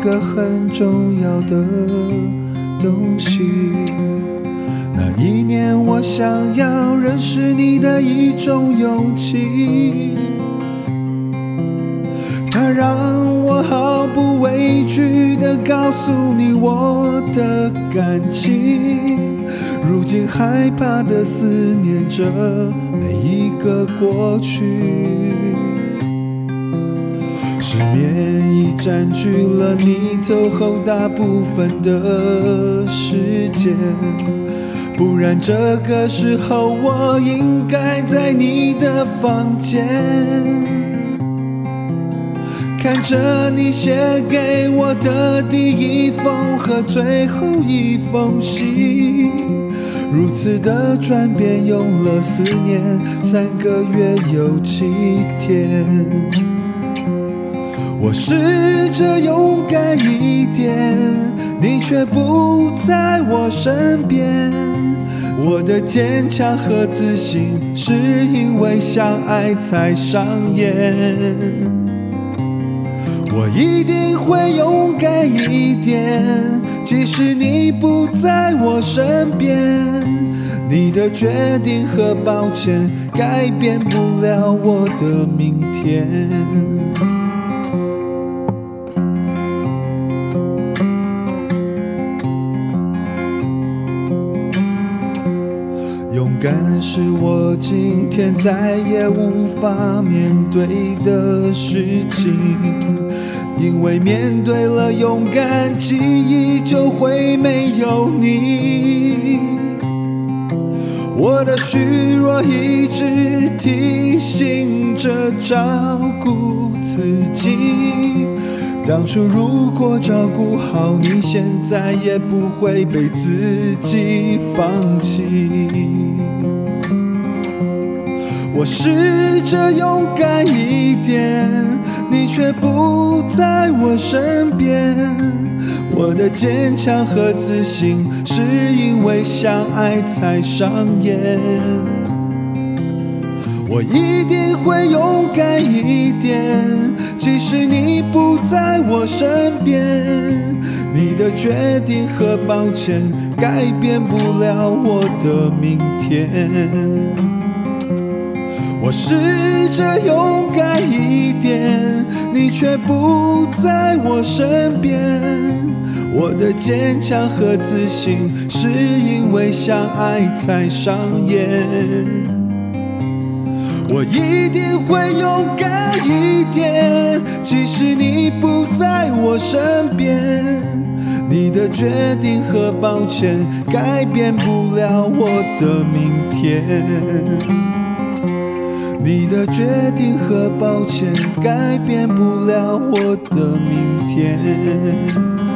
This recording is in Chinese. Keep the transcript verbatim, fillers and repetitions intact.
个很重要的东西。那一年我想要认识你的一种勇气，它让我毫不畏惧地告诉你我的感情。如今害怕地思念着每一个过去，失眠已占据了你走后大部分的时间，不然这个时候我应该在你的房间，看着你写给我的第一封和最后一封信，如此的转变用了四年三个月有七天。我试着勇敢一点，你却不在我身边。我的坚强和自信是因为相爱才上演。我一定会勇敢一点，即使你不在我身边。你的决定和抱歉改变不了我的明天。勇敢是我今天再也无法面对的事情，因为面对了勇敢，记忆就会没有你。我的虚弱一直提醒着照顾自己，当初如果照顾好你，现在也不会被自己放弃。我试着勇敢一点，你却不在我身边。我的坚强和自信是因为相爱才上演。我一定会勇敢一点，即使你不在我身边。你的决定和抱歉改变不了我的明天。我试着勇敢一点，你却不在我身边。我的坚强和自信是因为相爱才上演。我一定会勇敢一点，即使你不在我身边。你的决定和抱歉改变不了我的明天。你的决定和抱歉改变不了我的明天。